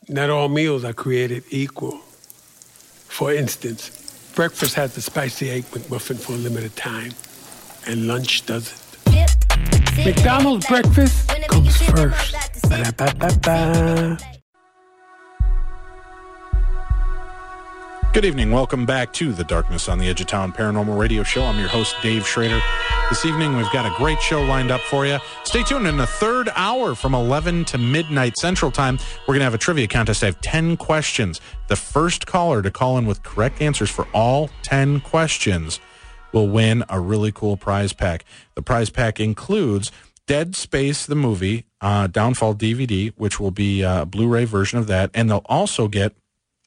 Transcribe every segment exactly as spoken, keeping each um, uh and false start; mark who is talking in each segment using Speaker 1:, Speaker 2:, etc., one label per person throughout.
Speaker 1: Not all meals are created equal. For instance, breakfast has the spicy egg McMuffin for a limited time, and lunch doesn't. McDonald's breakfast comes first. Ba-da-ba-ba-ba.
Speaker 2: Good evening. Welcome back to the Darkness on the Edge of Town Paranormal Radio Show. I'm your host, Dave Schrader. This evening, we've got a great show lined up for you. Stay tuned. In the third hour from eleven to midnight Central Time, we're going to have a trivia contest. I have ten questions. The first caller to call in with correct answers for all ten questions will win a really cool prize pack. The prize pack includes Dead Space, the movie, uh, Downfall D V D, which will be a Blu-ray version of that, and they'll also get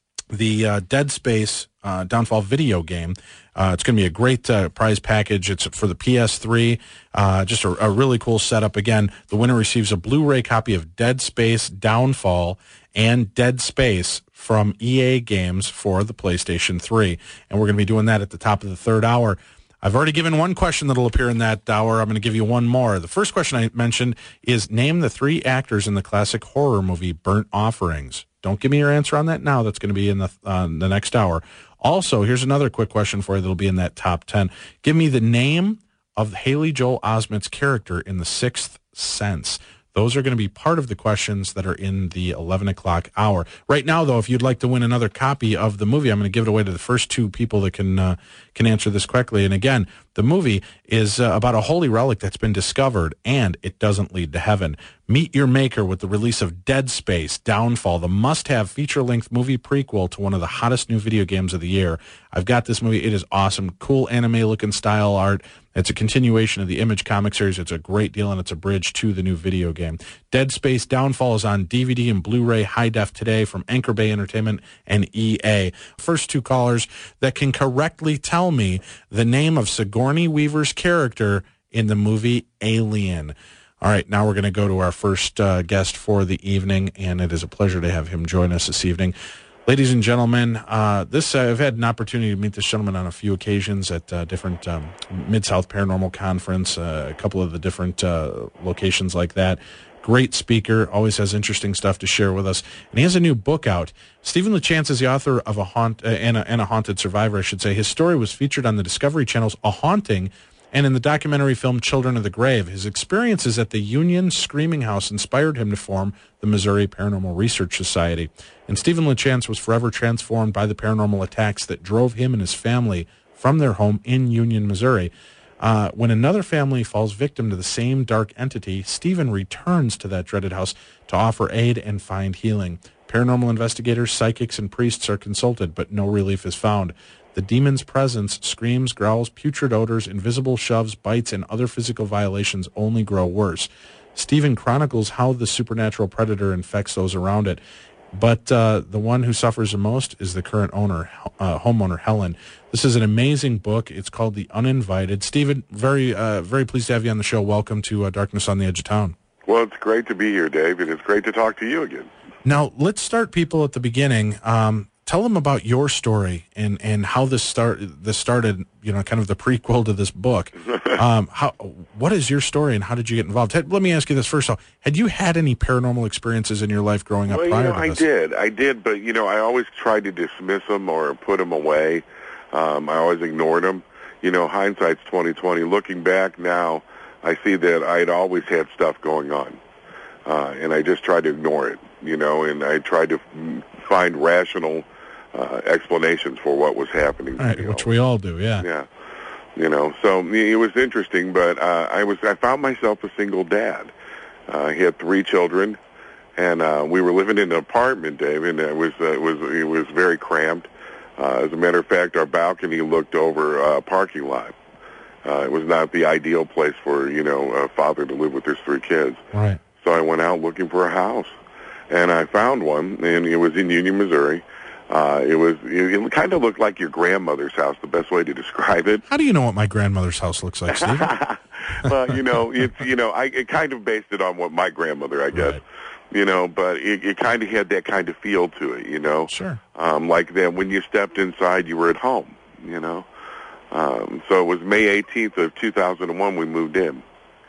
Speaker 2: the uh, Dead Space uh, Downfall video game. Uh, it's going to be a great uh, prize package. It's for the P S three. Uh, just a, a really cool setup. Again, the winner receives a Blu-ray copy of Dead Space Downfall and Dead Space from E A Games for the PlayStation three. And we're going to be doing that at the top of the third hour. I've already given one question that will appear in that hour. I'm going to give you one more. The first question I mentioned is name the three actors in the classic horror movie Burnt Offerings. Don't give me your answer on that now. That's going to be in the uh, the next hour. Also, here's another quick question for you that'll be in that top ten. Give me the name of Haley Joel Osment's character in The Sixth Sense. Those are going to be part of the questions that are in the eleven o'clock hour. Right now, though, if you'd like to win another copy of the movie, I'm going to give it away to the first two people that can uh, can answer this correctly. And again, the movie is uh, about a holy relic that's been discovered, and it doesn't lead to heaven. Meet your maker with the release of Dead Space Downfall, the must-have feature-length movie prequel to one of the hottest new video games of the year. I've got this movie. It is awesome. Cool anime-looking style art. It's a continuation of the Image comic series. It's a great deal, and it's a bridge to the new video game. Dead Space Downfall is on D V D and Blu-ray high def today from Anchor Bay Entertainment and E A. First two callers that can correctly tell me the name of Sigourney Weaver's character in the movie Alien. All right, now we're going to go to our first uh, guest for the evening, and it is a pleasure to have him join us this evening. Ladies and gentlemen, uh, this uh, I've had an opportunity to meet this gentleman on a few occasions at uh, different um, Mid-South Paranormal Conference, uh, a couple of the different uh, locations like that. Great speaker, always has interesting stuff to share with us. And he has a new book out. Stephen LeChance is the author of a haunt uh, and, a, and a haunted survivor, I should say. His story was featured on the Discovery Channel's A Haunting and in the documentary film Children of the Grave. His experiences at the Union Screaming House inspired him to form the Missouri Paranormal Research Society. And Stephen LeChance was forever transformed by the paranormal attacks that drove him and his family from their home in Union, Missouri. Uh, when another family falls victim to the same dark entity, Stephen returns to that dreaded house to offer aid and find healing. Paranormal investigators, psychics, and priests are consulted, but no relief is found. The demon's presence, screams, growls, putrid odors, invisible shoves, bites, and other physical violations only grow worse. Stephen chronicles how the supernatural predator infects those around it. But uh, the one who suffers the most is the current owner, uh, homeowner, Helen. This is an amazing book. It's called The Uninvited. Stephen, very uh, very pleased to have you on the show. Welcome to uh, Darkness on the Edge of Town.
Speaker 3: Well, it's great to be here, Dave, and it's great to talk to you again.
Speaker 2: Now, let's start people at the beginning. Um, tell them about your story and, and how this start this started, you know, kind of the prequel to this book. Um, how what is your story and how did you get involved? Ted, let me ask you this first off. Had you had any paranormal experiences in your life growing up
Speaker 3: well,
Speaker 2: prior
Speaker 3: you know,
Speaker 2: to this?
Speaker 3: I did. I did, but, you know, I always tried to dismiss them or put them away. Um, I always ignored them. You know, hindsight's twenty twenty. Looking back now, I see that I'd always had stuff going on, uh, and I just tried to ignore it, you know, and I tried to find rational uh, explanations for what was happening.
Speaker 2: Right, which know. we all do, yeah.
Speaker 3: Yeah. You know, so it was interesting, but uh, I was I found myself a single dad. Uh, I had three children, and uh, we were living in an apartment, Dave, and it was uh, it was it was very cramped. Uh, as a matter of fact, our balcony looked over a parking lot. Uh, it was not the ideal place for, you know, a father to live with his three kids.
Speaker 2: Right.
Speaker 3: So I went out looking for a house, and I found one, and it was in Union, Missouri. Uh, it was it, it kind of looked like your grandmother's house, the best way to describe it.
Speaker 2: How do you know what my grandmother's house looks like, Steve?
Speaker 3: Well, you know, it's you know, I it kind of based it on what my grandmother, I guess. Right. You know, but it, it kind of had that kind of feel to it, you know.
Speaker 2: Sure.
Speaker 3: Um, like that when you stepped inside, you were at home, you know. Um, so it was May eighteenth of two thousand one we moved in.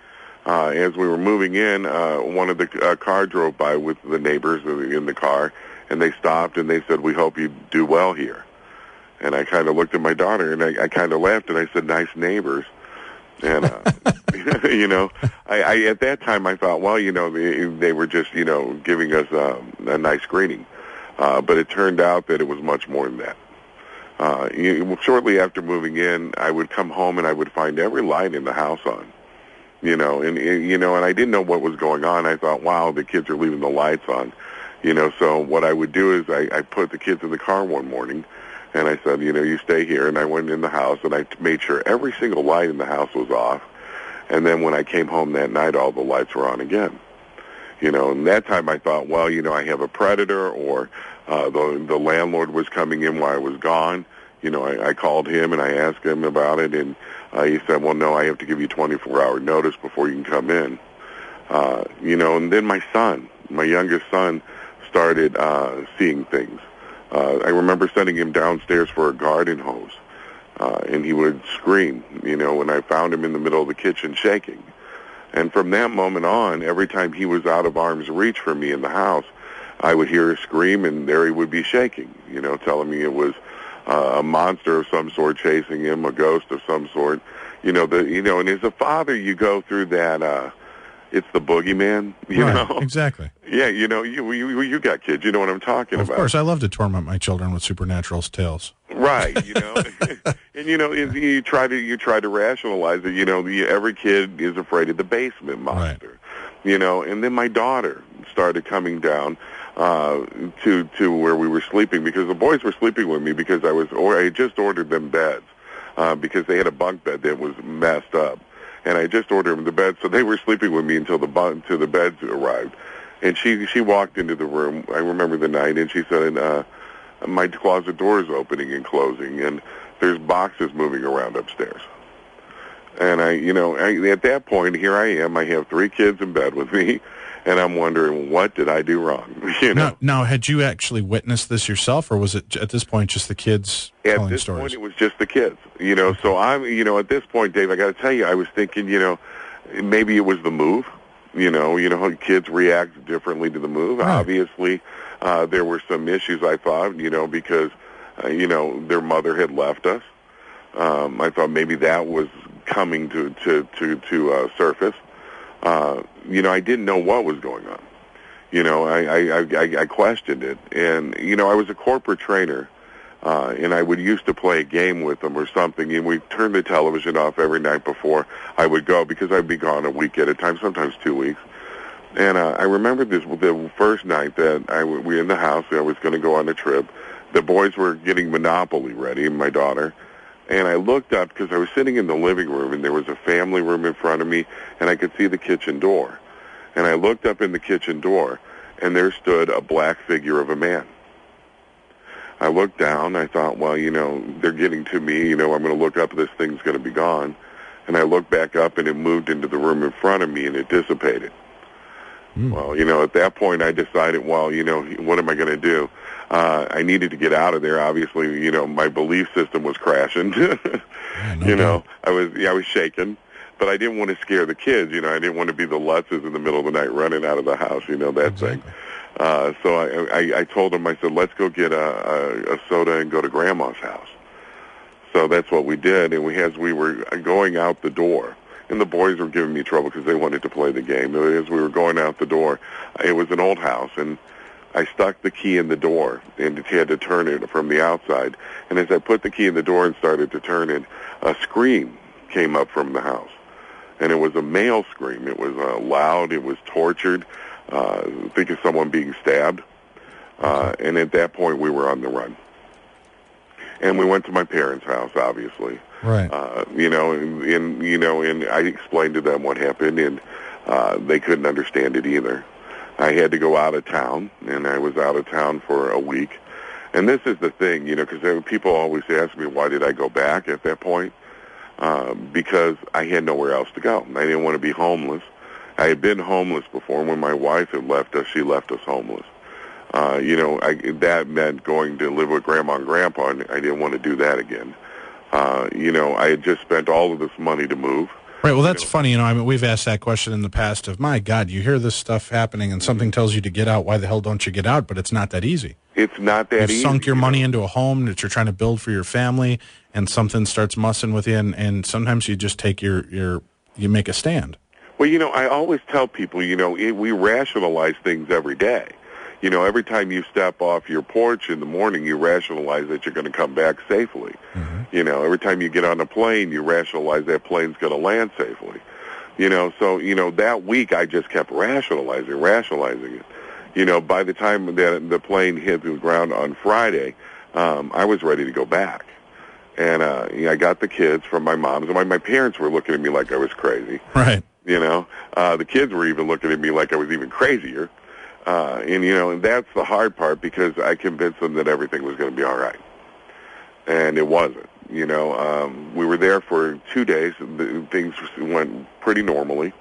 Speaker 3: uh, as we were moving in, uh, one of the uh, car drove by with the neighbors in the car, and they stopped and they said, "We hope you do well here." And I kind of looked at my daughter and I, I kind of laughed and I said, "Nice neighbors." And, uh, you know, I, I, at that time I thought, well, you know, they, they were just, you know, giving us um, a nice greeting. Uh, but it turned out that it was much more than that. Uh, you, shortly after moving in, I would come home and I would find every light in the house on, you know, and, you know, and I didn't know what was going on. I thought, wow, the kids are leaving the lights on, you know, so what I would do is I, I put the kids in the car one morning. And I said, you know, you stay here. And I went in the house, and I made sure every single light in the house was off. And then when I came home that night, all the lights were on again. You know, and that time I thought, well, you know, I have a predator, or uh, the the landlord was coming in while I was gone. You know, I, I called him, and I asked him about it. And uh, he said, well, no, I have to give you twenty-four hour notice before you can come in. Uh, you know, and then my son, my youngest son, started uh, seeing things. Uh, I remember sending him downstairs for a garden hose, uh, and he would scream, you know, when I found him in the middle of the kitchen shaking. And from that moment on, every time he was out of arm's reach for me in the house, I would hear a scream, and there he would be shaking, you know, telling me it was uh, a monster of some sort chasing him, a ghost of some sort. You know, the you know, and as a father, you go through that, uh, it's the boogeyman, you
Speaker 2: right,
Speaker 3: know?
Speaker 2: Exactly.
Speaker 3: Yeah, you know, you, you you got kids. You know what I'm talking
Speaker 2: well, of
Speaker 3: about.
Speaker 2: Of course, I love to torment my children with supernatural tales.
Speaker 3: Right, you know, and you know, you try to you try to rationalize it. You know, every kid is afraid of the basement monster. Right. You know, and then my daughter started coming down uh, to to where we were sleeping, because the boys were sleeping with me because I was or I had just ordered them beds uh, because they had a bunk bed that was messed up. And I just ordered them the bed, so they were sleeping with me until the until the beds arrived. And she she walked into the room. I remember the night, and she said, uh, "My closet door is opening and closing, and there's boxes moving around upstairs." And I, you know, I, at that point, here I am. I have three kids in bed with me, and I'm wondering, what did I do wrong? You know.
Speaker 2: Now, now, had you actually witnessed this yourself, or was it at this point just the kids
Speaker 3: at
Speaker 2: telling
Speaker 3: this
Speaker 2: stories?
Speaker 3: point, it was just the kids. You know, so I'm, you know, at this point, Dave, I got to tell you, I was thinking, you know, maybe it was the move. You know, you know how kids react differently to the move. Right. Obviously, uh, there were some issues, I thought, you know, because, uh, you know, their mother had left us. Um, I thought maybe that was coming to to to, to uh, surface. Uh, you know, I didn't know what was going on. You know, I, I, I, I questioned it. And, you know, I was a corporate trainer, uh, and I would used to play a game with them or something, and we'd turn the television off every night before I would go, because I'd be gone a week at a time, sometimes two weeks. And uh, I remember this the first night that I, we were in the house, I was going to go on a trip. The boys were getting Monopoly ready, and my daughter. And I looked up because I was sitting in the living room, and there was a family room in front of me, and I could see the kitchen door. And I looked up in the kitchen door, and there stood a black figure of a man. I looked down. I thought, well, you know, they're getting to me. You know, I'm going to look up. This thing's going to be gone. And I looked back up, and it moved into the room in front of me, and it dissipated. Mm. Well, you know, at that point, I decided, well, you know, what am I going to do? Uh, I needed to get out of there. Obviously, you know, my belief system was crashing. yeah, no you know, doubt. I was, yeah, I was shaken, but I didn't want to scare the kids. You know, I didn't want to be the Lutzes in the middle of the night running out of the house. You know, that exactly. thing. Uh, so I, I, I told them, I said, let's go get a, a, a soda and go to Grandma's house. So that's what we did, and we as we were going out the door, and the boys were giving me trouble because they wanted to play the game. As we were going out the door, it was an old house, and I stuck the key in the door and had to turn it from the outside. And as I put the key in the door and started to turn it, a scream came up from the house. And it was a male scream. It was uh, loud. It was tortured. Uh, think of someone being stabbed. Uh, and at that point, we were on the run. And we went to my parents' house, obviously.
Speaker 2: Right.
Speaker 3: Uh, you know, and, and, you know, and I explained to them what happened, and uh, they couldn't understand it either. I had to go out of town, and I was out of town for a week. And this is the thing, you know, because people always ask me, why did I go back at that point? Uh, because I had nowhere else to go. I didn't want to be homeless. I had been homeless before. When my wife had left us, she left us homeless. Uh, you know, I, that meant going to live with Grandma and Grandpa, and I didn't want to do that again. Uh, you know, I had just spent all of this money to move.
Speaker 2: Right. Well, that's
Speaker 3: you know?
Speaker 2: funny. You know, I mean, we've asked that question in the past of, my God, you hear this stuff happening and something tells you to get out. Why the hell don't you get out? But it's not that easy.
Speaker 3: It's not that
Speaker 2: You've
Speaker 3: easy.
Speaker 2: sunk your
Speaker 3: you
Speaker 2: money
Speaker 3: know?
Speaker 2: into a home that you're trying to build for your family, and something starts mussing with you, and, and sometimes you just take your, your, you make a stand.
Speaker 3: Well, you know, I always tell people, you know, it, we rationalize things every day. You know, every time you step off your porch in the morning, you rationalize that you're going to come back safely. Mm-hmm. You know, every time you get on a plane, you rationalize that plane's going to land safely. You know, so, you know, that week I just kept rationalizing, rationalizing it. You know, by the time that the plane hit the ground on Friday, um, I was ready to go back. And uh, you know, I got the kids from my mom's, and my, my parents were looking at me like I was crazy.
Speaker 2: Right.
Speaker 3: You know, uh, the kids were even looking at me like I was even crazier. Uh, and, you know, and that's the hard part, because I convinced them that everything was going to be all right. And it wasn't. You know, um, we were there for two days. The, things went pretty normally.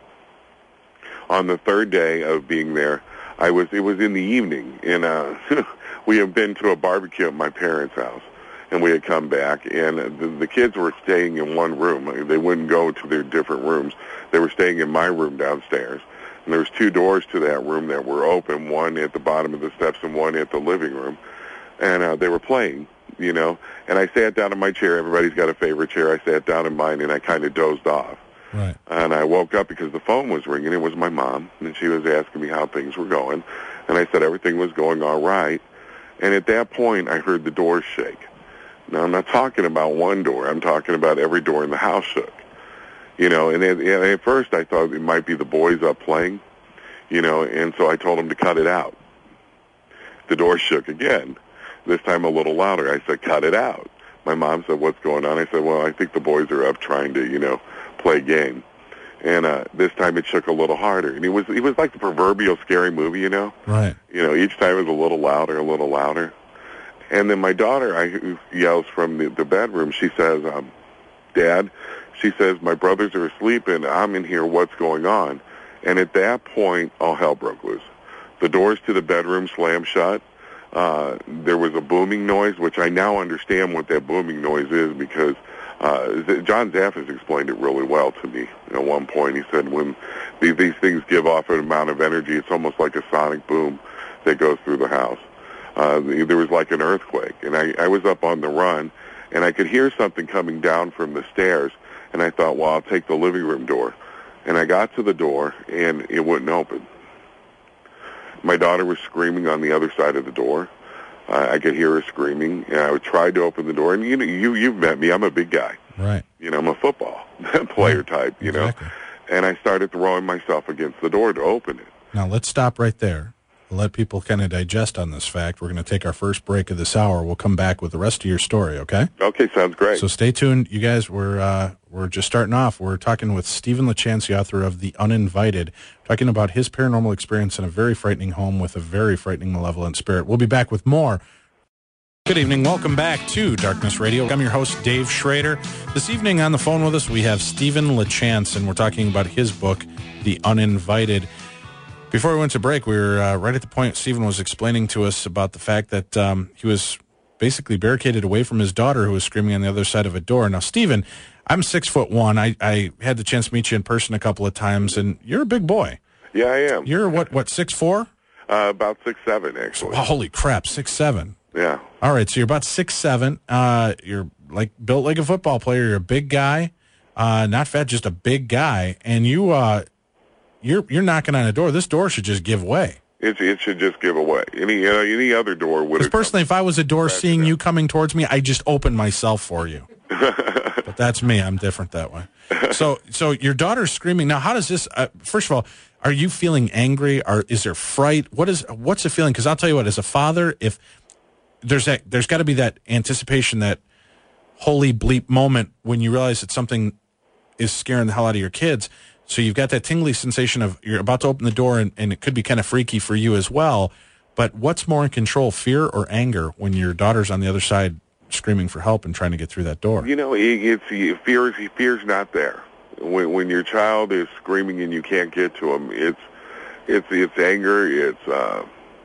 Speaker 3: On the third day of being there, I was, it was in the evening, and uh, we had been to a barbecue at my parents' house, and we had come back, and the, the kids were staying in one room. They wouldn't go to their different rooms. They were staying in my room downstairs. And there was two doors to that room that were open, one at the bottom of the steps and one at the living room. And uh, they were playing, you know. And I sat down in my chair. Everybody's got a favorite chair. I sat down in mine, and I kind of dozed off.
Speaker 2: Right.
Speaker 3: And I woke up because the phone was ringing. It was my mom, and she was asking me how things were going. And I said everything was going all right. And at that point, I heard the doors shake. Now, I'm not talking about one door. I'm talking about every door in the house shook. You know, and at, and at first I thought it might be the boys up playing, you know, and so I told them to cut it out. The door shook again, this time a little louder. I said, cut it out. My mom said, what's going on? I said, well, I think the boys are up trying to, you know, play a game. And uh, this time it shook a little harder. And it was it was like the proverbial scary movie, you know?
Speaker 2: Right.
Speaker 3: You know, each time it was a little louder, a little louder. And then my daughter I, yells from the, the bedroom. She says, um, Dad, she says, my brothers are asleep and I'm in here. What's going on? And at that point, all hell broke loose. The doors to the bedroom slammed shut. Uh, there was a booming noise, which I now understand what that booming noise is, because uh, John Zaffis explained it really well to me. At one point, he said when these, these things give off an amount of energy, it's almost like a sonic boom that goes through the house. Uh, there was like an earthquake, and I, I was up on the run, and I could hear something coming down from the stairs, and I thought, well, I'll take the living room door. And I got to the door, and it wouldn't open. My daughter was screaming on the other side of the door. Uh, I could hear her screaming, and I tried to open the door. And you know, you you've met me. I'm a big guy.
Speaker 2: Right.
Speaker 3: You know, I'm a football player type. You
Speaker 2: exactly.
Speaker 3: know, and I started throwing myself against the door to open it.
Speaker 2: Now let's stop right there. We'll let people kind of digest on this fact. We're going to take our first break of this hour. We'll come back with the rest of your story. Okay.
Speaker 3: Okay, sounds great.
Speaker 2: So stay tuned, you guys. We're uh, we're just starting off. We're talking with Stephen LaChance, the author of The Uninvited, talking about his paranormal experience in a very frightening home with a very frightening malevolent spirit. We'll be back with more. Good evening. Welcome back to Darkness Radio. I'm your host, Dave Schrader. This evening on the phone with us, we have Stephen LaChance, and we're talking about his book, The Uninvited. Before we went to break, we were uh, right at the point Stephen was explaining to us about the fact that um, he was basically barricaded away from his daughter, who was screaming on the other side of a door. Now, Stephen, I'm six foot one. I, I had the chance to meet you in person a couple of times, and you're a big boy.
Speaker 3: Yeah, I am.
Speaker 2: You're what, what, six four?
Speaker 3: Uh, about six seven, actually.
Speaker 2: Oh, holy crap, six seven.
Speaker 3: Yeah.
Speaker 2: All right, so you're about six seven. Uh, you're like built like a football player. You're a big guy, uh, not fat, just a big guy, and you. Uh, You're you're knocking on a door. This door should just give way.
Speaker 3: It it should just give away. Any you know, any other door would.
Speaker 2: Because personally, if I was a door seeing you coming towards me, I just open myself for you. But that's me. I'm different that way. So so your daughter's screaming now. How does this? Uh, first of all, are you feeling angry? Or is there fright? What is what's the feeling? Because I'll tell you what, as a father, if there's that, there's got to be that anticipation, that holy bleep moment when you realize that something is scaring the hell out of your kids. So you've got that tingly sensation of you're about to open the door, and, and it could be kind of freaky for you as well. But what's more in control, fear or anger, when your daughter's on the other side screaming for help and trying to get through that door?
Speaker 3: You know, it, it's fear. Fear's not there. When, when your child is screaming and you can't get to them, it's it's it's anger. It's uh,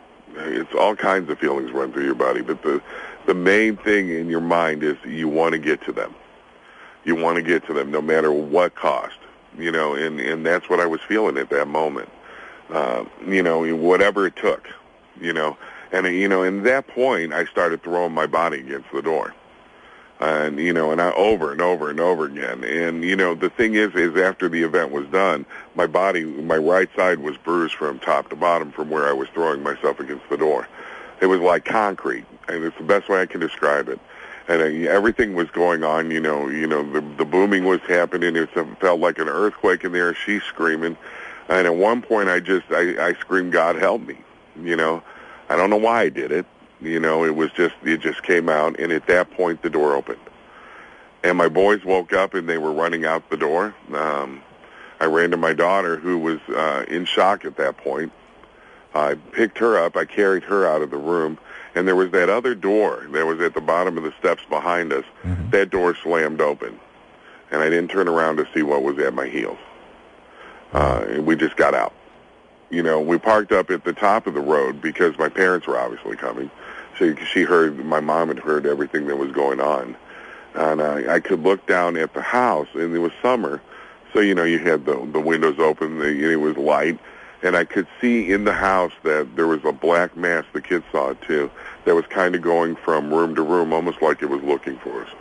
Speaker 3: it's all kinds of feelings run through your body. But the the main thing in your mind is you want to get to them. You want to get to them no matter what cost. you know, and, and that's what I was feeling at that moment. Uh, you know, whatever it took, you know. And, you know, in that point, I started throwing my body against the door. And, you know, and I over and over and over again. And, you know, the thing is, is after the event was done, my body, my right side was bruised from top to bottom from where I was throwing myself against the door. It was like concrete, and it's the best way I can describe it. And uh, everything was going on, you know, you know, the, the booming was happening. It felt like an earthquake in there. She's screaming. And at one point, I just, I, I screamed, God help me, you know. I don't know why I did it. You know, it was just, it just came out, and at that point, the door opened. And my boys woke up, and they were running out the door. Um, I ran to my daughter, who was uh, in shock at that point. I picked her up. I carried her out of the room, and there was that other door that was at the bottom of the steps behind us. Mm-hmm. That door slammed open, and I didn't turn around to see what was at my heels. Uh, and we just got out. You know, we parked up at the top of the road because my parents were obviously coming. She, she heard, my mom had heard everything that was going on. And I, I could look down at the house, and it was summer. So, you know, you had the, the windows open, the, it was light. And I could see in the house that there was a black mass, the kids saw it too, that was kind of going from room to room, almost like it was looking for us.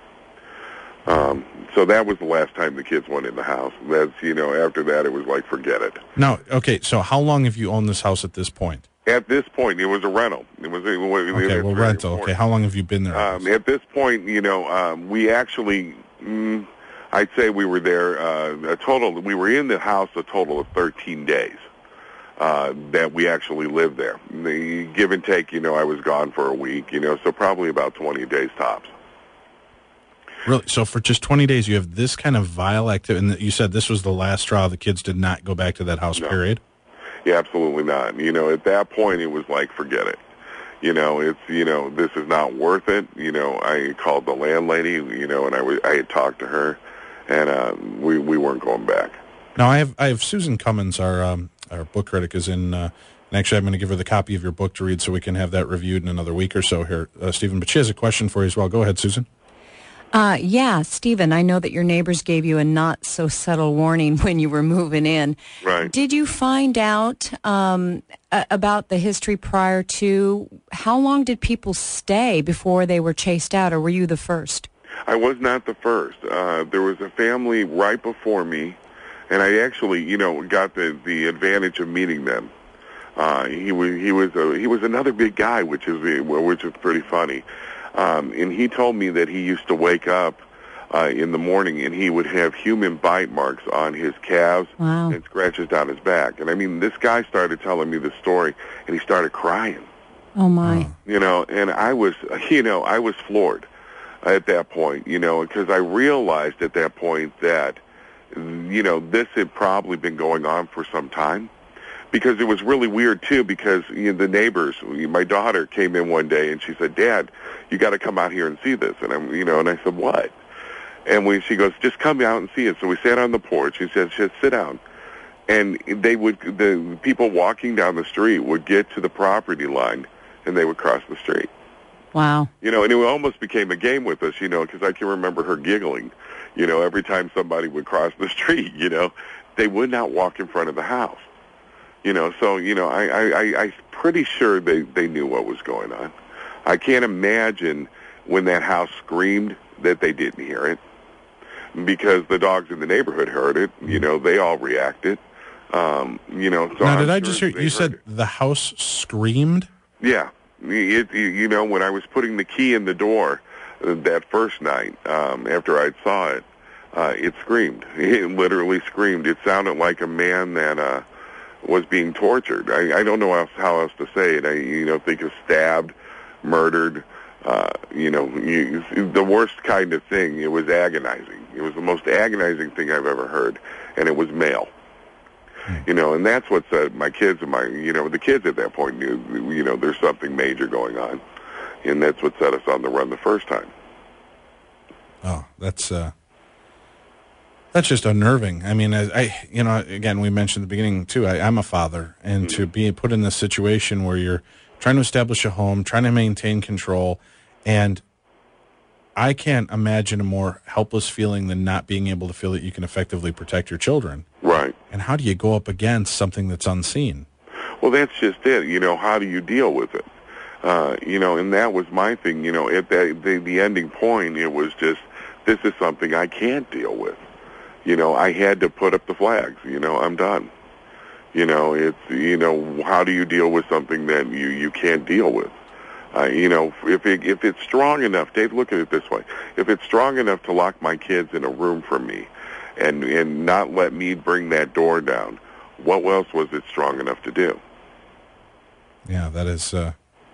Speaker 3: Um, so that was the last time the kids went in the house. That's, you know, after that, it was like, forget it.
Speaker 2: No, okay, so how long have you owned this house at this point?
Speaker 3: At this point, it was a rental. It was, it was
Speaker 2: okay, well, rental. Important. Okay, how long have you been there?
Speaker 3: Um, at this point, you know, um, we actually, mm, I'd say we were there uh, a total, we were in the house a total of thirteen days uh, that we actually lived there. The give and take, you know, I was gone for a week, you know, so probably about twenty days tops.
Speaker 2: Really? So for just twenty days, you have this kind of vile activity, and you said this was the last straw. The kids did not go back to that house,
Speaker 3: no.
Speaker 2: period?
Speaker 3: Yeah, absolutely not. You know, at that point, it was like, forget it. You know, it's, you know, this is not worth it. You know, I called the landlady, you know, and I, w- I had talked to her, and uh, we, we weren't going back.
Speaker 2: Now, I have I have Susan Cummins, our um, our book critic, is in, uh, and actually I'm going to give her the copy of your book to read so we can have that reviewed in another week or so here, uh, Stephen. But she has a question for you as well. Go ahead, Susan.
Speaker 4: Uh, yeah, Stephen, I know that your neighbors gave you a not-so-subtle warning when you were moving in.
Speaker 3: Right.
Speaker 4: Did you find out um, a- about the history prior to? How long did people stay before they were chased out, or were you the first?
Speaker 3: I was not the first. Uh, there was a family right before me, and I actually, you know, got the, the advantage of meeting them. Uh, he was he was a, he was another big guy, which is which is pretty funny. Um, and he told me that he used to wake up uh, in the morning and he would have human bite marks on his calves
Speaker 4: wow.
Speaker 3: and scratches down his back. And I mean, this guy started telling me the story, and he started crying.
Speaker 4: Oh my!
Speaker 3: You know, and I was, you know, I was floored at that point. You know, because I realized at that point that, you know, this had probably been going on for some time. Because it was really weird, too, because you know, the neighbors, my daughter came in one day and she said, Dad, you got to come out here and see this. And I'm, you know, and I said, what? And when she goes, just come out and see it. So we sat on the porch. She said, just sit down. And they would, the people walking down the street would get to the property line and they would cross the street.
Speaker 4: Wow.
Speaker 3: You know, and it almost became a game with us, you know, because I can remember her giggling, you know, every time somebody would cross the street, you know. They would not walk in front of the house. You know, so, you know, I, I, I, I'm pretty sure they, they knew what was going on. I can't imagine when that house screamed that they didn't hear it, because the dogs in the neighborhood heard it. You know, they all reacted. Um, you know, so
Speaker 2: now,
Speaker 3: I'm
Speaker 2: did I
Speaker 3: sure
Speaker 2: just hear, you said
Speaker 3: it.
Speaker 2: The house screamed?
Speaker 3: Yeah. It, it, you know, when I was putting the key in the door uh, that first night, um, after I saw it, uh, it screamed. It literally screamed. It sounded like a man that, uh, was being tortured. I, I don't know how, how else to say it. I, you know, think of stabbed, murdered, uh, you know, you, the worst kind of thing. It was agonizing. It was the most agonizing thing I've ever heard, and it was male. Hmm. You know, and that's what said my kids and my, you know, the kids at that point knew, you know, there's something major going on, and that's what set us on the run the first time.
Speaker 2: Oh, that's, uh, That's just unnerving. I mean, I, I, you know, again, we mentioned at the beginning, too, I, I'm a father, and mm-hmm. to be put in this situation where you're trying to establish a home, trying to maintain control, and I can't imagine a more helpless feeling than not being able to feel that you can effectively protect your children.
Speaker 3: Right.
Speaker 2: And how do you go up against something that's unseen?
Speaker 3: Well, that's just it. You know, how do you deal with it? Uh, you know, and that was my thing. You know, at the, the the ending point, it was just, this is something I can't deal with. You know, I had to put up the flags. You know, I'm done. You know, it's, you know, how do you deal with something that you, you can't deal with? Uh, you know, if it, if it's strong enough, Dave, look at it this way. If it's strong enough to lock my kids in a room from me and, and not let me bring that door down, what else was it strong enough to do?
Speaker 2: Yeah, that is, uh,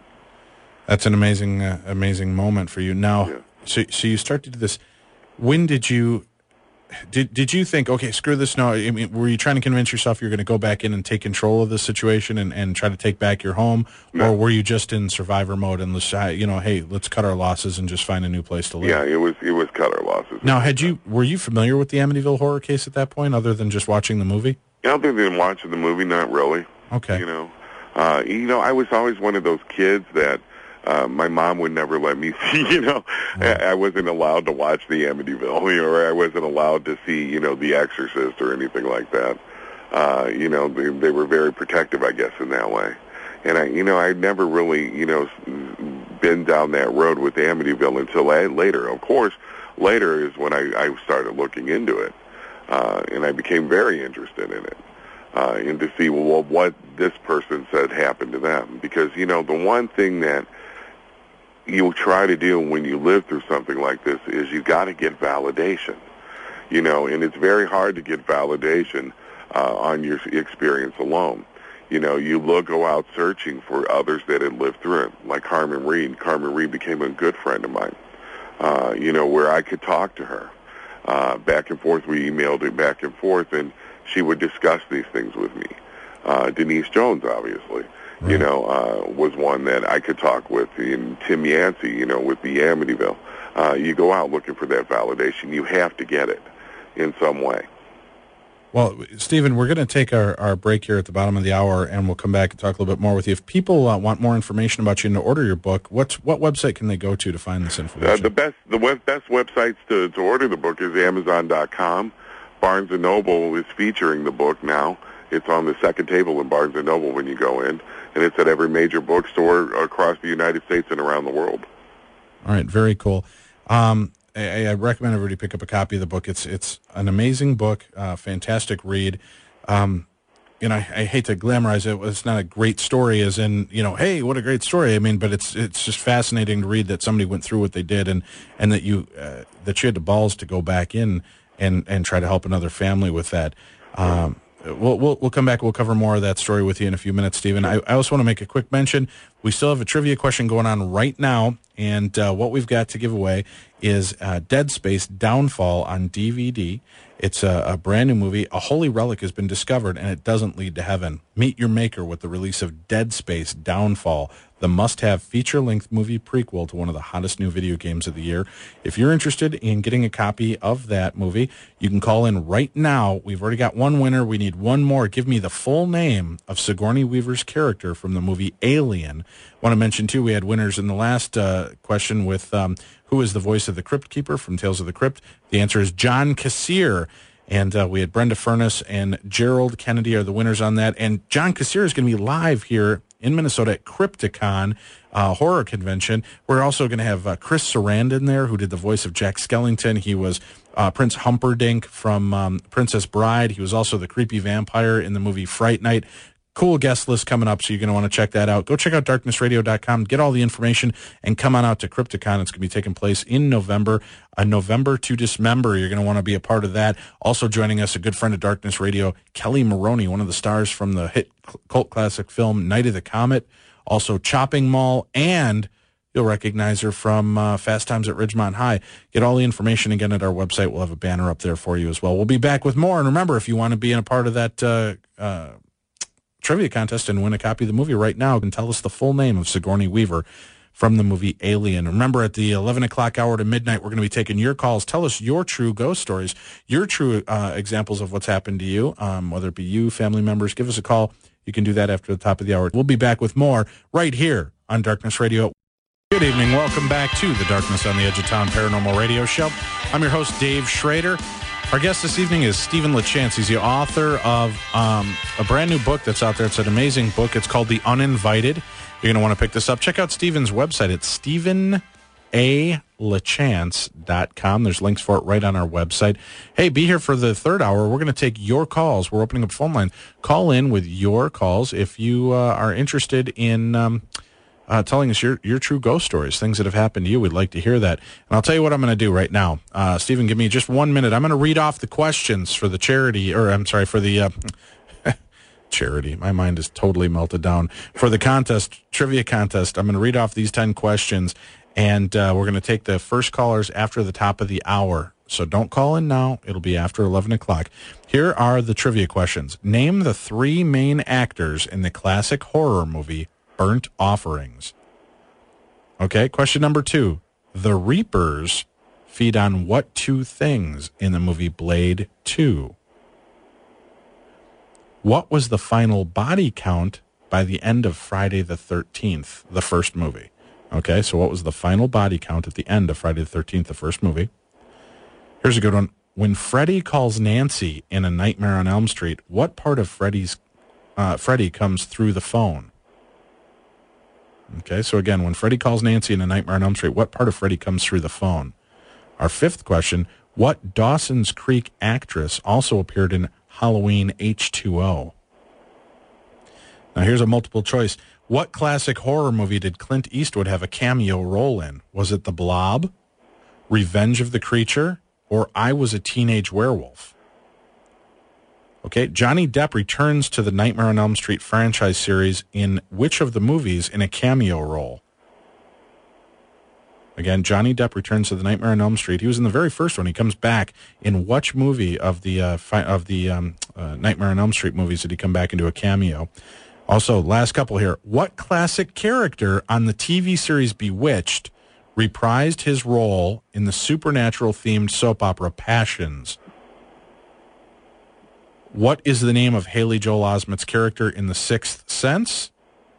Speaker 2: that's an amazing, uh, amazing moment for you. Now, yeah. so, so you start to do this. When did you, did, did you think, okay, screw this now? I mean, were you trying to convince yourself you're going to go back in and take control of the situation and, and try to take back your home? No. Or were you just in survivor mode and, you know, hey, let's cut our losses and just find a new place to live?
Speaker 3: Yeah, it was, it was cut our losses.
Speaker 2: Now, had you, were you familiar with the Amityville horror case at that point, other than just watching the movie?
Speaker 3: Other than watching the movie, not really.
Speaker 2: Okay.
Speaker 3: You know, uh, you know, I was always one of those kids that uh, my mom would never let me see. You know, right. I, I wasn't allowed to watch the Amityville, or I wasn't allowed to see, you know, The Exorcist or anything like that. Uh, you know, they, they were very protective, I guess, in that way. And I, you know, I'd never really, you know, been down that road with Amityville until I, later. Of course, later is when I, I started looking into it. Uh, and I became very interested in it, uh, and to see, well, what this person said happened to them. Because, you know, the one thing that you try to do when you live through something like this is you got to get validation, you know, and it's very hard to get validation uh, on your experience alone. You know, you look, go out searching for others that had lived through it, like Carmen Reed. Carmen Reed became a good friend of mine, uh, you know, where I could talk to her. Uh, back and forth, we emailed it back and forth, and she would discuss these things with me. Uh, Denise Jones, obviously, right. you know, uh, was one that I could talk with. And Tim Yancey, you know, with the Amityville. Uh, you go out looking for that validation. You have to get it in some way.
Speaker 2: Well, Stephen, we're going to take our, our break here at the bottom of the hour, and we'll come back and talk a little bit more with you. If people uh, want more information about you and to order your book, what's, what website can they go to to find this information?
Speaker 3: Uh, the best the web, best websites to, to order the book is Amazon dot com. Barnes and Noble is featuring the book now. It's on the second table in Barnes and Noble when you go in, and it's at every major bookstore across the United States and around the world.
Speaker 2: All right, very cool. Um, I, I recommend everybody pick up a copy of the book. It's it's an amazing book, uh, fantastic read. Um, you know, I, I hate to glamorize it. It's not a great story, as in, you know, hey, what a great story. I mean, but it's it's just fascinating to read that somebody went through what they did, and and that you uh, that you had the balls to go back in and and try to help another family with that. Um, We'll, we'll we'll come back. We'll cover more of that story with you in a few minutes, Stephen. I, I also want to make a quick mention. We still have a trivia question going on right now, and uh, what we've got to give away is uh, Dead Space Downfall on D V D. It's a, a brand new movie. A holy relic has been discovered, and it doesn't lead to heaven. Meet your maker with the release of Dead Space Downfall, the must-have feature-length movie prequel to one of the hottest new video games of the year. If you're interested in getting a copy of that movie, you can call in right now. We've already got one winner. We need one more. Give me the full name of Sigourney Weaver's character from the movie Alien. I want to mention, too, we had winners in the last uh, question with um, who is the voice of the Crypt Keeper from Tales of the Crypt. The answer is John Kassir. And uh, we had Brenda Furness and Gerald Kennedy are the winners on that. And John Kassir is going to be live here in Minnesota at Crypticon uh, Horror Convention. We're also going to have uh, Chris Sarandon there, who did the voice of Jack Skellington. He was uh, Prince Humperdinck from um, Princess Bride. He was also the creepy vampire in the movie Fright Night. Cool guest list coming up, so you're going to want to check that out. Go check out darkness radio dot com, get all the information, and come on out to Crypticon. It's going to be taking place in November. A November to Dismember. You're going to want to be a part of that. Also joining us, a good friend of Darkness Radio, Kelly Maroney, one of the stars from the hit cult classic film Night of the Comet. Also Chopping Mall, and you'll recognize her from uh, Fast Times at Ridgemont High. Get all the information again at our website. We'll have a banner up there for you as well. We'll be back with more. And remember, if you want to be in a part of that uh, uh, trivia contest and win a copy of the movie right now, and tell us the full name of Sigourney Weaver from the movie Alien. Remember, at the eleven o'clock hour to midnight, we're going to be taking your calls. Tell us your true ghost stories, your true uh, examples of what's happened to you, um, whether it be you, family members. Give us a call. You can do that after the top of the hour. We'll be back with more right here on Darkness Radio. Good evening. Welcome back to the Darkness on the Edge of Town Paranormal Radio Show. I'm your host, Dave Schrader. Our guest this evening is Stephen LaChance. He's the author of um, a brand new book that's out there. It's an amazing book. It's called The Uninvited. You're going to want to pick this up. Check out Stephen's website. It's stephen a lachance dot com. There's links for it right on our website. Hey, be here for the third hour. We're going to take your calls. We're opening up a phone line. Call in with your calls if you uh, are interested in... Um, Uh, telling us your, your true ghost stories, things that have happened to you. We'd like to hear that. And I'll tell you what I'm going to do right now. Uh, Stephen, give me just one minute. I'm going to read off the questions for the charity, or I'm sorry, for the uh, charity. My mind is totally melted down. For the contest, trivia contest, I'm going to read off these ten questions, and uh, we're going to take the first callers after the top of the hour. So don't call in now. It'll be after eleven o'clock. Here are the trivia questions. Name the three main actors in the classic horror movie Burnt Offerings. Okay, question number two. The Reapers feed on what two things in the movie Blade two? What was the final body count by the end of Friday the thirteenth, the first movie? Okay, so what was the final body count at the end of Friday the thirteenth, the first movie? Here's a good one. When Freddy calls Nancy in A Nightmare on Elm Street, what part of Freddy's uh, Freddy comes through the phone? Okay, so again, when Freddy calls Nancy in A Nightmare on Elm Street, what part of Freddy comes through the phone? Our fifth question, what Dawson's Creek actress also appeared in Halloween H two O? Now here's a multiple choice. What classic horror movie did Clint Eastwood have a cameo role in? Was it The Blob, Revenge of the Creature, or I Was a Teenage Werewolf? Okay, Johnny Depp returns to the Nightmare on Elm Street franchise series in which of the movies in a cameo role? Again, Johnny Depp returns to the Nightmare on Elm Street. He was in the very first one. He comes back in which movie of the uh, fi- of the um, uh, Nightmare on Elm Street movies did he come back into a cameo? Also, last couple here. What classic character on the T V series Bewitched reprised his role in the supernatural-themed soap opera Passions? What is the name of Haley Joel Osment's character in The Sixth Sense?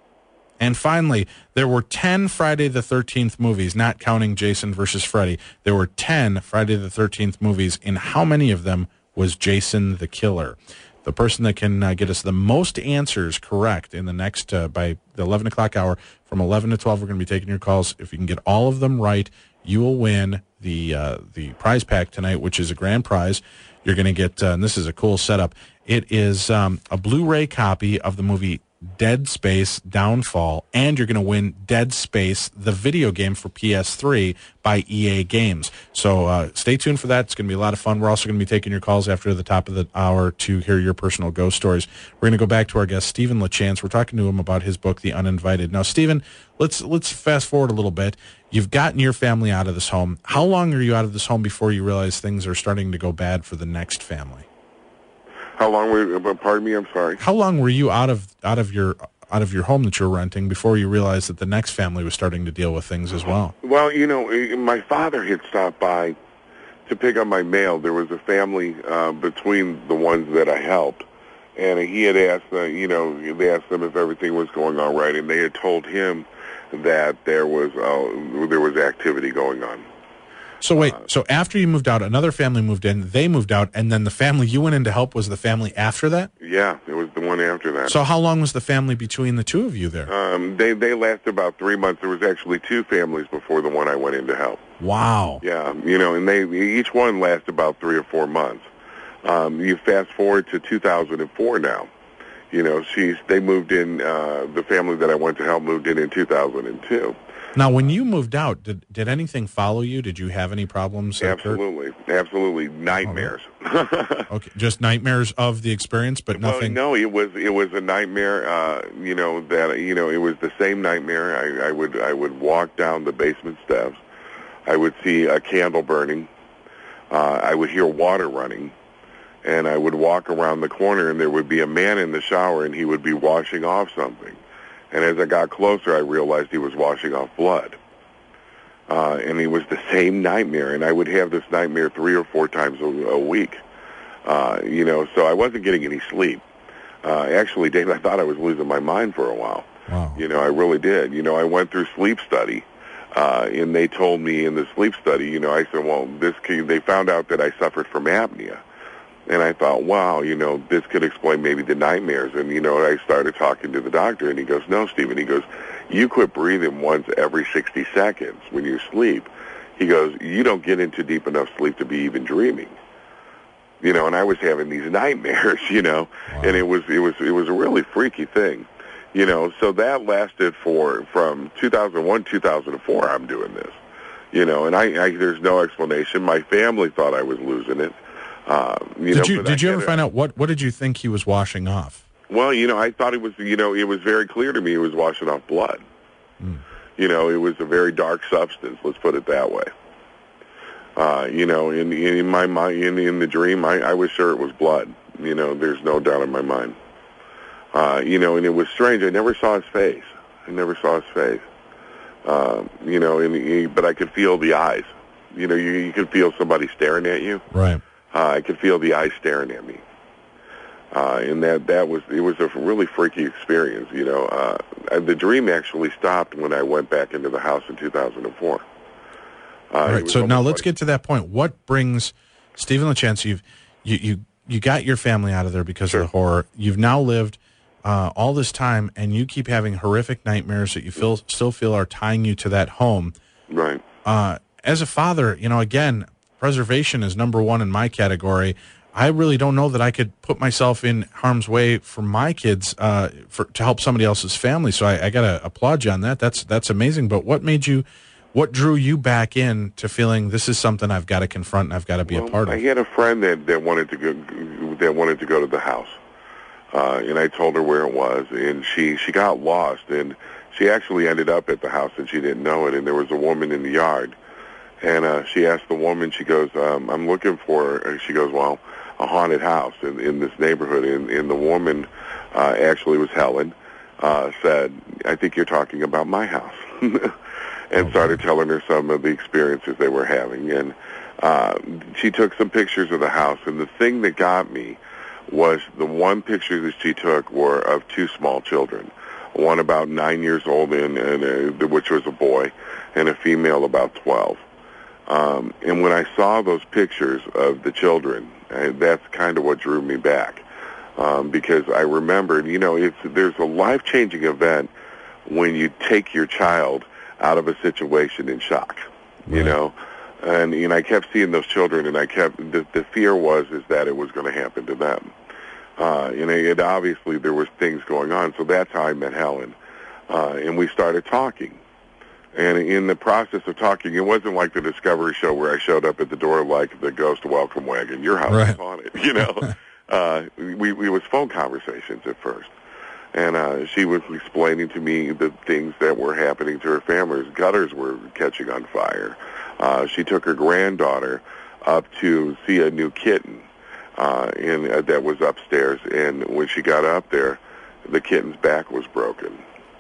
Speaker 2: And finally, there were ten Friday the thirteenth movies, not counting Jason versus Freddy. There were ten Friday the thirteenth movies. In how many of them was Jason the killer? The person that can uh, get us the most answers correct in the next, uh, by the eleven o'clock hour, from eleven to twelve, we're going to be taking your calls. If you can get all of them right, you will win the uh, the prize pack tonight, which is a grand prize. You're going to get, uh, and this is a cool setup, it is um, a Blu-ray copy of the movie Dead Space Downfall, and you're going to win Dead Space, the video game for P S three by E A Games. So uh, stay tuned for that. It's going to be a lot of fun. We're also going to be taking your calls after the top of the hour to hear your personal ghost stories. We're going to go back to our guest, Stephen LaChance. We're talking to him about his book, The Uninvited. Now, Stephen, let's let's fast forward a little bit. You've gotten your family out of this home. How long are you out of this home before you realize things are starting to go bad for the next family?
Speaker 3: How long were? Pardon me. I'm sorry.
Speaker 2: How long were you out of out of your out of your home that you're renting before you realized that the next family was starting to deal with things as well?
Speaker 3: Well, you know, my father had stopped by to pick up my mail. There was a family uh, between the ones that I helped, and he had asked, uh, you know, they asked them if everything was going all right, and they had told him that there was uh, there was activity going on.
Speaker 2: So wait, so after you moved out, another family moved in, they moved out, and then the family you went in to help was the family after that?
Speaker 3: Yeah, it was the one after that.
Speaker 2: So how long was the family between the two of you there?
Speaker 3: Um, they they lasted about three months. There was actually two families before the one I went in to help.
Speaker 2: Wow.
Speaker 3: Yeah, you know, and they each one lasted about three or four months. Um, you fast forward to two thousand four now. You know, she's they moved in. Uh, the family that I went to help moved in in two thousand two.
Speaker 2: Now, when you moved out, did did anything follow you? Did you have any problems?
Speaker 3: Absolutely, occurred? absolutely, nightmares.
Speaker 2: Okay, just nightmares of the experience, but nothing.
Speaker 3: Well, no, it was it was a nightmare. Uh, you know that you know it was the same nightmare. I, I would I would walk down the basement steps. I would see a candle burning. Uh, I would hear water running, and I would walk around the corner, and there would be a man in the shower, and he would be washing off something. And as I got closer, I realized he was washing off blood. Uh, and it was the same nightmare, and I would have this nightmare three or four times a, a week. Uh, you know, so I wasn't getting any sleep. Uh, actually, Dave, I thought I was losing my mind for a while.
Speaker 2: Wow.
Speaker 3: You know, I really did. You know, I went through sleep study Uh, and they told me in the sleep study, you know, I said, well, this could, they found out that I suffered from apnea. And I thought, wow, you know, this could explain maybe the nightmares. And, you know, I started talking to the doctor, and he goes, no, Stephen. He goes, you quit breathing once every sixty seconds when you sleep. He goes, you don't get into deep enough sleep to be even dreaming. You know, and I was having these nightmares, you know, wow. and it was it was it was a really freaky thing, you know. So that lasted for from two thousand one, two thousand four. I'm doing this, you know, and I, I there's no explanation. My family thought I was losing it. Uh, you
Speaker 2: did
Speaker 3: know,
Speaker 2: you did
Speaker 3: I
Speaker 2: you ever
Speaker 3: it.
Speaker 2: find out what what did you think he was washing off?
Speaker 3: Well, you know, I thought it was, you know, it was very clear to me he was washing off blood. Mm. You know, it was a very dark substance. Let's put it that way. Uh, you know, in in my mind, in, in the dream, I, I was sure it was blood. You know, there's no doubt in my mind. Uh, you know, and it was strange. I never saw his face. I never saw his face. Uh, you know, and he, but I could feel the eyes. You know, you, you could feel somebody staring at you.
Speaker 2: Right.
Speaker 3: Uh, I could feel the eyes staring at me. Uh, and that, that was, it was a really freaky experience, you know. Uh, the dream actually stopped when I went back into the house in two thousand four. Uh,
Speaker 2: All right, so now let's
Speaker 3: like,
Speaker 2: get to that point. What brings Stephen LaChance, you've, you, you, you got your family out of there because
Speaker 3: sure.
Speaker 2: of the horror. You've now lived uh, all this time, and you keep having horrific nightmares that you feel still feel are tying you to that home.
Speaker 3: Right.
Speaker 2: Uh, as a father, you know, again, preservation is number one in my category. I really don't know that I could put myself in harm's way for my kids uh, for to help somebody else's family. So I, I got to applaud you on that. That's that's amazing. But what made you, what drew you back in to feeling this is something I've got to confront and I've got to be
Speaker 3: well,
Speaker 2: a part of?
Speaker 3: I had a friend that, that wanted to go that wanted to go to the house, uh, and I told her where it was, and she she got lost, and she actually ended up at the house and she didn't know it, and there was a woman in the yard, and uh, she asked the woman, she goes, um, I'm looking for, and she goes, well, a haunted house in, in this neighborhood, and, and the woman uh, actually was Helen, uh, said, I think you're talking about my house, and started telling her some of the experiences they were having. And uh, she took some pictures of the house, and the thing that got me was the one picture that she took were of two small children, one about nine years old, and, and uh, which was a boy, and a female about twelve. Um, and when I saw those pictures of the children, and that's kind of what drew me back, um, because I remembered, you know, it's there's a life-changing event when you take your child out of a situation in shock, you
Speaker 2: right.
Speaker 3: know, and and I kept seeing those children, and I kept the, the fear was is that it was going to happen to them, uh, and it, obviously there was things going on, so that's how I met Helen, uh, and we started talking. And in the process of talking, it wasn't like the Discovery show where I showed up at the door like the ghost welcome wagon. Your house
Speaker 2: right.
Speaker 3: is haunted, you know. uh, we, we was phone conversations at first. And uh, she was explaining to me the things that were happening to her family. Gutters were catching on fire. Uh, she took her granddaughter up to see a new kitten uh, in, uh, that was upstairs. And when she got up there, the kitten's back was broken.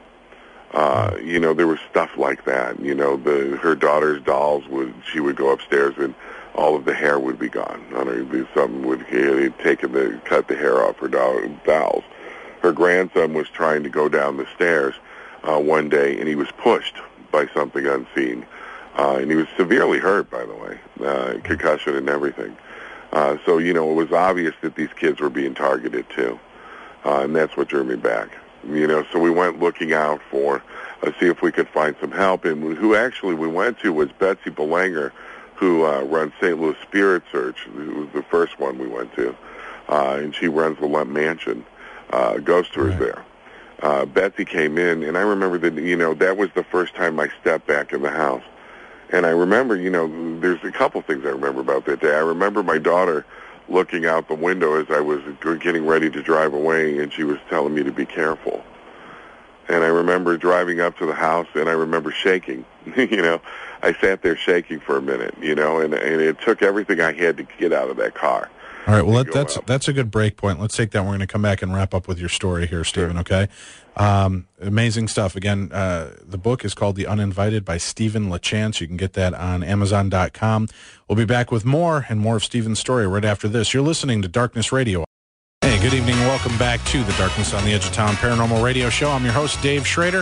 Speaker 3: Uh, you know, there was stuff like that. You know, the her daughter's dolls would she would go upstairs and all of the hair would be gone on her. Something would they'd taken the cut the hair off her doll, dolls. Her grandson was trying to go down the stairs uh, one day, and he was pushed by something unseen, uh, and he was severely hurt, by the way, uh, concussion and everything. Uh, so you know, it was obvious that these kids were being targeted too, uh, and that's what drew me back. You know, so we went looking out for, uh, see if we could find some help. And who actually we went to was Betsy Belanger, who uh, runs Saint Louis Spirit Search. It was the first one we went to. Uh, and she runs the Lemp Mansion, uh, ghost tours right. there. Uh, Betsy came in, and I remember that, you know, that was the first time I stepped back in the house. And I remember, you know, there's a couple things I remember about that day. I remember my daughter looking out the window as I was getting ready to drive away, and she was telling me to be careful. And I remember driving up to the house, and I remember shaking. you know, I sat there shaking for a minute, you know, and, and it took everything I had to get out of that car.
Speaker 2: All right, well, let, that's up. that's a good break point. Let's take that. We're going to come back and wrap up with your story here, Stephen, sure. okay? Um, amazing stuff. Again, uh, the book is called The Uninvited by Stephen LaChance. You can get that on Amazon dot com. We'll be back with more and more of Stephen's story right after this. You're listening to Darkness Radio. Hey, good evening and welcome back to the Darkness on the Edge of Town Paranormal Radio Show. I'm your host, Dave Schrader.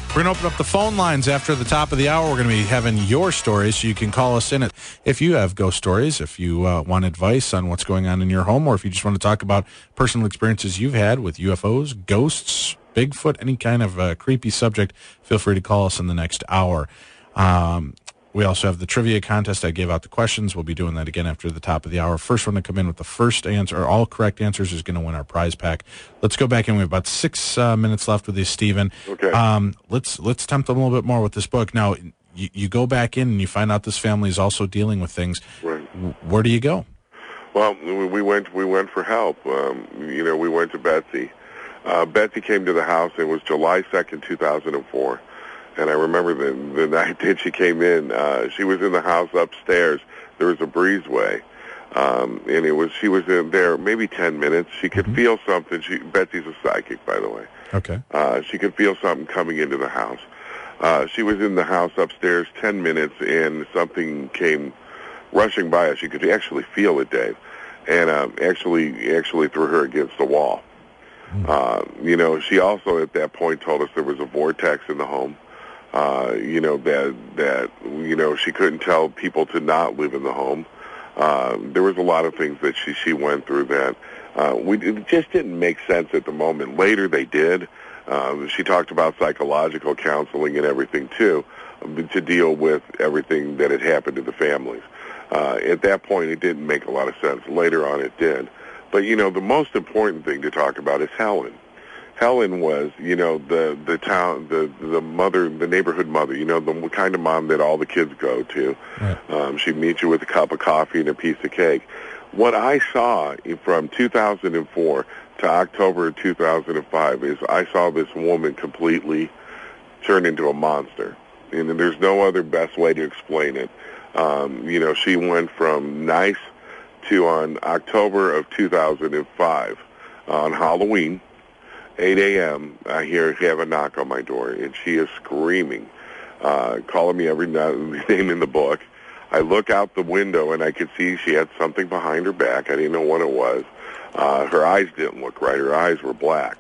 Speaker 2: We're going to open up the phone lines after the top of the hour. We're going to be having your stories, so you can call us in it if you have ghost stories, if you uh, want advice on what's going on in your home, or if you just want to talk about personal experiences you've had with U F Os, ghosts, Bigfoot, any kind of uh, creepy subject. Feel free to call us in the next hour. Um, we also have the trivia contest. I gave out the questions. We'll be doing that again after the top of the hour. First one to come in with the first answer, or all correct answers, is going to win our prize pack. Let's go back in. We have about six uh, minutes left with you, Stephen.
Speaker 3: Okay.
Speaker 2: Um, let's let's tempt them a little bit more with this book. Now, you, you go back in and you find out this family is also dealing with things.
Speaker 3: Right.
Speaker 2: Where do you go?
Speaker 3: Well, we went we went for help. Um, you know, we went to Betsy. Uh, Betsy came to the house. It was July second, two thousand four. And I remember the, the night that she came in, uh, she was in the house upstairs. There was a breezeway. Um, and it was, she was in there maybe ten minutes. She could mm-hmm. feel something. She, Betsy's a psychic, by the way.
Speaker 2: Okay.
Speaker 3: Uh, she could feel something coming into the house. Uh, she was in the house upstairs ten minutes, and something came rushing by us. She could actually feel it, Dave. And um, actually, actually threw her against the wall. Mm-hmm. Uh, you know, she also at that point told us there was a vortex in the home. Uh, you know, that, that, you know, she couldn't tell people to not live in the home. Uh, there was a lot of things that she, she went through that. Uh, we, it just didn't make sense at the moment. Later they did. Um, she talked about psychological counseling and everything, too, to deal with everything that had happened to the families. Uh, at that point, it didn't make a lot of sense. Later on, it did. But, you know, the most important thing to talk about is Helen. Helen was, you know, the the town, the the mother, the neighborhood mother, you know, the kind of mom that all the kids go to. Right. Um, she'd meet you with a cup of coffee and a piece of cake. What I saw from two thousand four to October of two thousand five is I saw this woman completely turn into a monster. And there's no other best way to explain it. Um, you know, she went from nice to, on October of two thousand five, on Halloween, eight a.m., I hear have a knock on my door, and she is screaming, uh, calling me every name in the book. I look out the window, and I could see she had something behind her back. I didn't know what it was. Uh, her eyes didn't look right. Her eyes were black.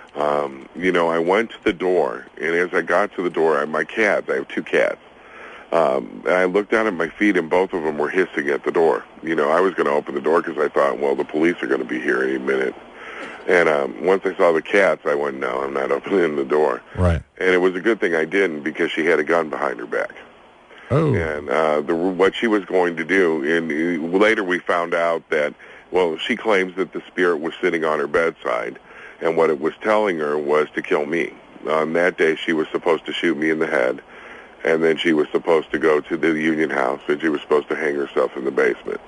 Speaker 3: Um, you know, I went to the door, and as I got to the door, I, my cats, I have two cats, um, and I looked down at my feet, and both of them were hissing at the door. You know, I was going to open the door because I thought, well, the police are going to be here any minute. And um, once I saw the cats, I went, no, I'm not opening the door.
Speaker 2: Right.
Speaker 3: And it was a good thing I didn't, because she had a gun behind her back.
Speaker 2: Oh.
Speaker 3: And uh, the, what she was going to do, and later we found out that, well, she claims that the spirit was sitting on her bedside, and what it was telling her was to kill me. On that day, she was supposed to shoot me in the head, and then she was supposed to go to the Union House, and she was supposed to hang herself in the basement.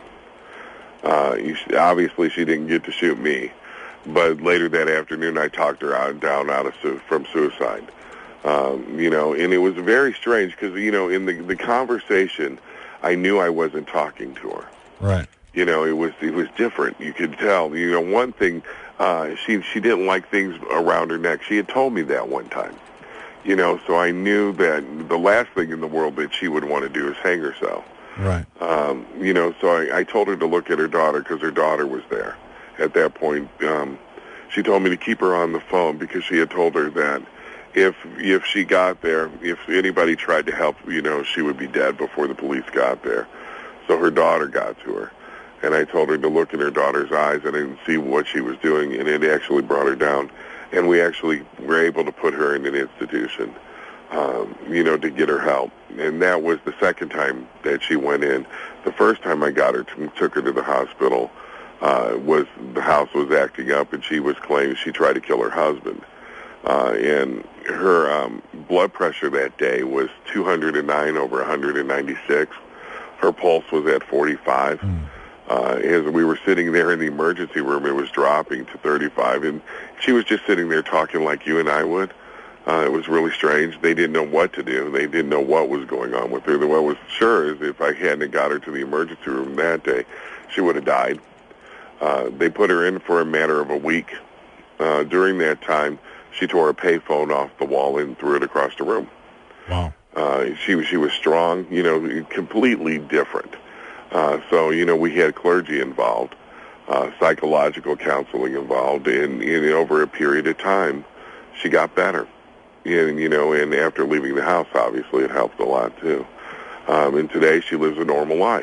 Speaker 3: Uh, you, obviously, she didn't get to shoot me. But later that afternoon, I talked her out down out of su- from suicide. Um, you know, and it was very strange because, you know, in the the conversation, I knew I wasn't talking to her.
Speaker 2: Right.
Speaker 3: You know, it was it was different. You could tell. You know, one thing, uh, she she didn't like things around her neck. She had told me that one time. You know, so I knew that the last thing in the world that she would want to do is hang herself.
Speaker 2: Right.
Speaker 3: Um, you know, so I, I told her to look at her daughter because her daughter was there. At that point, um, she told me to keep her on the phone because she had told her that if if she got there, if anybody tried to help, you know, she would be dead before the police got there. So her daughter got to her, and I told her to look in her daughter's eyes and didn't see what she was doing, and it actually brought her down. And we actually were able to put her in an institution, um, you know, to get her help. And that was the second time that she went in. The first time I got her, to, took her to the hospital, Uh, was the house was acting up, and she was claiming she tried to kill her husband. Uh, and her um, blood pressure that day was two hundred nine over one hundred ninety-six. Her pulse was at forty-five. Mm. Uh, as we were sitting there in the emergency room, it was dropping to thirty-five, and she was just sitting there talking like you and I would. Uh, it was really strange. They didn't know what to do. They didn't know what was going on with her. What was sure is if I hadn't got her to the emergency room that day, she would have died. Uh, they put her in for a matter of a week. Uh, during that time, she tore a payphone off the wall and threw it across the room.
Speaker 2: Wow.
Speaker 3: Uh, she, she was strong, you know, completely different. Uh, so, you know, we had clergy involved, uh, psychological counseling involved, and, and over a period of time, she got better. and, you know, and after leaving the house, obviously, it helped a lot, too. Um, and today she lives a normal life.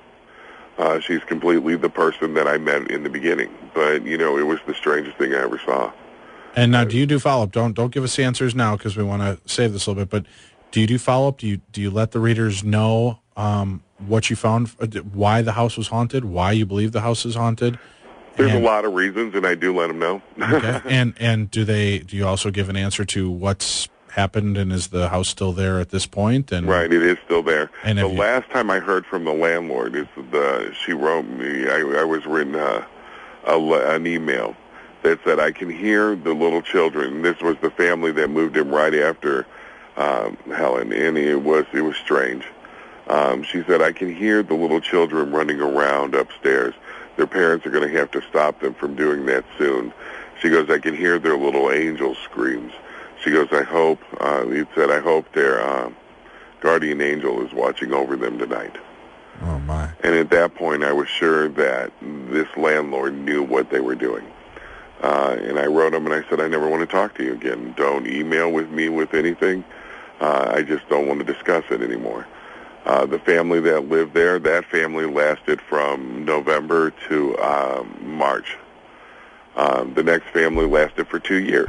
Speaker 3: Uh, she's completely the person that I met in the beginning. But, you know, it was the strangest thing I ever saw.
Speaker 2: And now, do you do follow-up? Don't don't give us the answers now because we want to save this a little bit. But do you do follow-up? Do you, do you let the readers know um, what you found, why the house was haunted, why you believe the house is haunted?
Speaker 3: There's
Speaker 2: and,
Speaker 3: a lot of reasons, and I do let them know.
Speaker 2: Okay. And and do they? Do you also give an answer to what's happened, and is the house still there at this point? And
Speaker 3: right, it is still there.
Speaker 2: And
Speaker 3: the
Speaker 2: you,
Speaker 3: last time I heard from the landlord is the she wrote me. I, I was written a, a, an email that said I can hear the little children. This was the family that moved in right after um, Helen, and it was it was strange. Um, she said I can hear the little children running around upstairs. Their parents are going to have to stop them from doing that soon. She goes, I can hear their little angel screams. She goes, I hope, uh, he said, I hope their uh, guardian angel is watching over them tonight.
Speaker 2: Oh, my.
Speaker 3: And at that point, I was sure that this landlord knew what they were doing. Uh, and I wrote him and I said, I never want to talk to you again. Don't email with me with anything. Uh, I just don't want to discuss it anymore. Uh, the family that lived there, that family lasted from November to um, March. Um, the next family lasted for two years.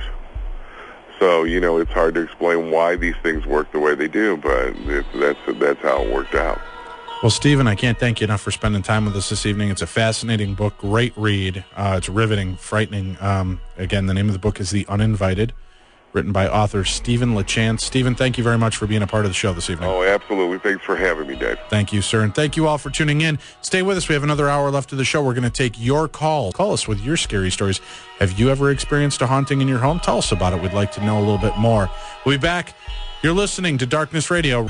Speaker 3: So, you know, it's hard to explain why these things work the way they do, but it, that's that's how it worked out.
Speaker 2: Well, Stephen, I can't thank you enough for spending time with us this evening. It's a fascinating book, great read. Uh, it's riveting, frightening. Um, again, the name of the book is The Uninvited, written by author Stephen LaChance. Stephen, thank you very much for being a part of the show this evening.
Speaker 3: Oh, absolutely. Thanks for having me, Dave.
Speaker 2: Thank you, sir. And thank you all for tuning in. Stay with us. We have another hour left of the show. We're going to take your call. Call us with your scary stories. Have you ever experienced a haunting in your home? Tell us about it. We'd like to know a little bit more. We'll be back. You're listening to Darkness Radio.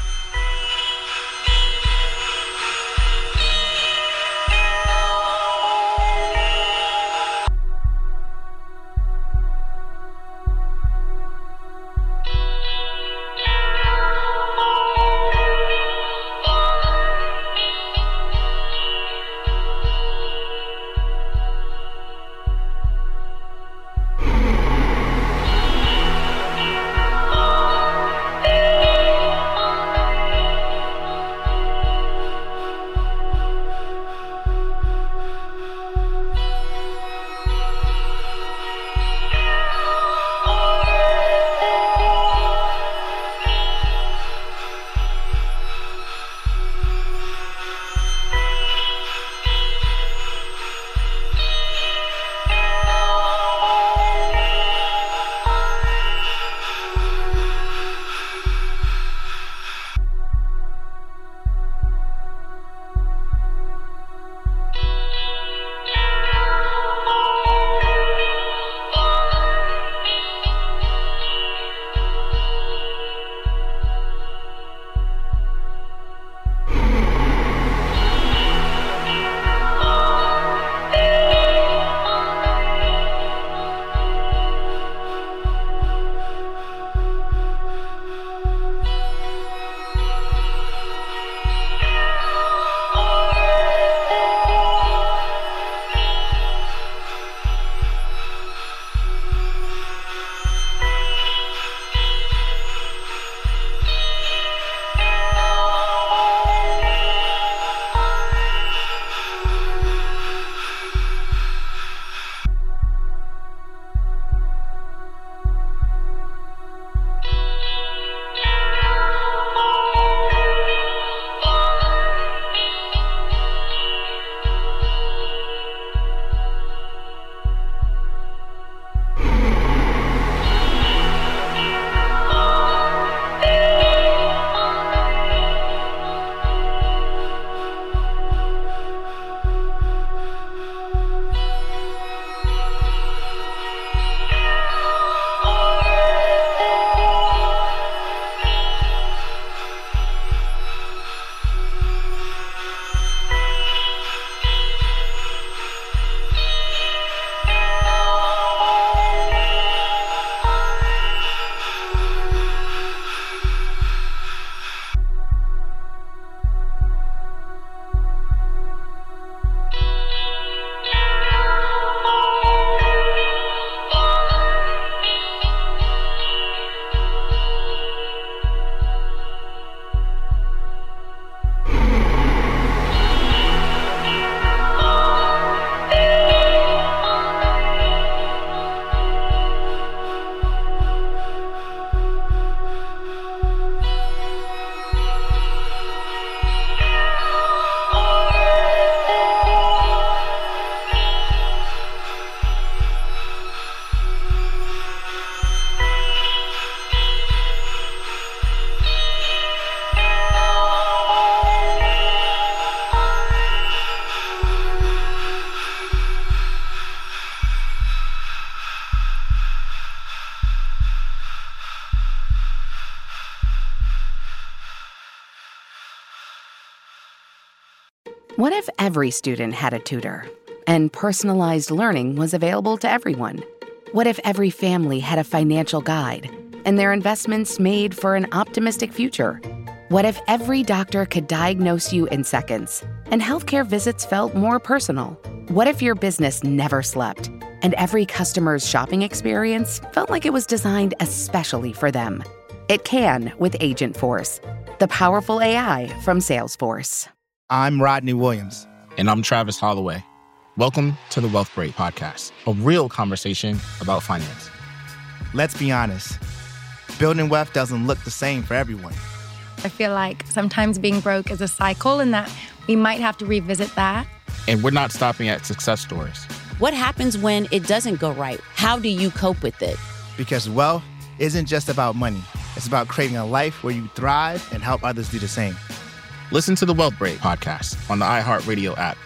Speaker 5: What if every student had a tutor and personalized learning was available to everyone? What if every family had a financial guide and their investments made for an optimistic future? What if every doctor could diagnose you in seconds and healthcare visits felt more personal? What if your business never slept and every customer's shopping experience felt like it was designed especially for them? It can with Agentforce, the powerful A I from Salesforce.
Speaker 6: I'm Rodney Williams.
Speaker 7: And I'm Travis Holloway. Welcome to the Wealth Break Podcast, a real conversation about finance.
Speaker 6: Let's be honest. Building wealth doesn't look the same for everyone.
Speaker 8: I feel like sometimes being broke is a cycle and that we might have to revisit that.
Speaker 7: And we're not stopping at success stories.
Speaker 9: What happens when it doesn't go right? How do you cope with it?
Speaker 6: Because wealth isn't just about money. It's about creating a life where you thrive and help others do the same.
Speaker 7: Listen to the Wealth Break Podcast on the iHeartRadio app.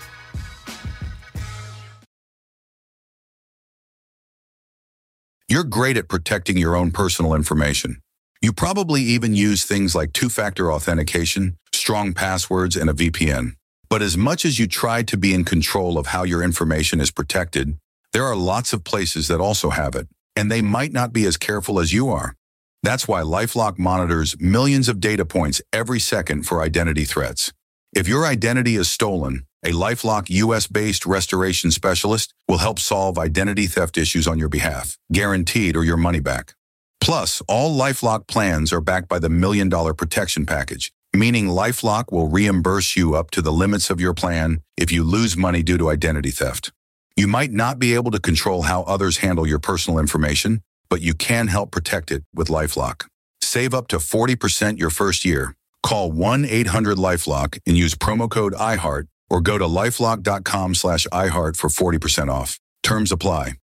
Speaker 10: You're great at protecting your own personal information. You probably even use things like two-factor authentication, strong passwords, and a V P N. But as much as you try to be in control of how your information is protected, there are lots of places that also have it, and they might not be as careful as you are. That's why LifeLock monitors millions of data points every second for identity threats. If your identity is stolen, a LifeLock U S-based restoration specialist will help solve identity theft issues on your behalf, guaranteed or your money back. Plus, all LifeLock plans are backed by the Million Dollar Protection Package, meaning LifeLock will reimburse you up to the limits of your plan if you lose money due to identity theft. You might not be able to control how others handle your personal information, but you can help protect it with LifeLock. Save up to forty percent your first year. Call one eight hundred LifeLock and use promo code iHeart or go to lifelock dot com slash iHeart for forty percent off. Terms apply.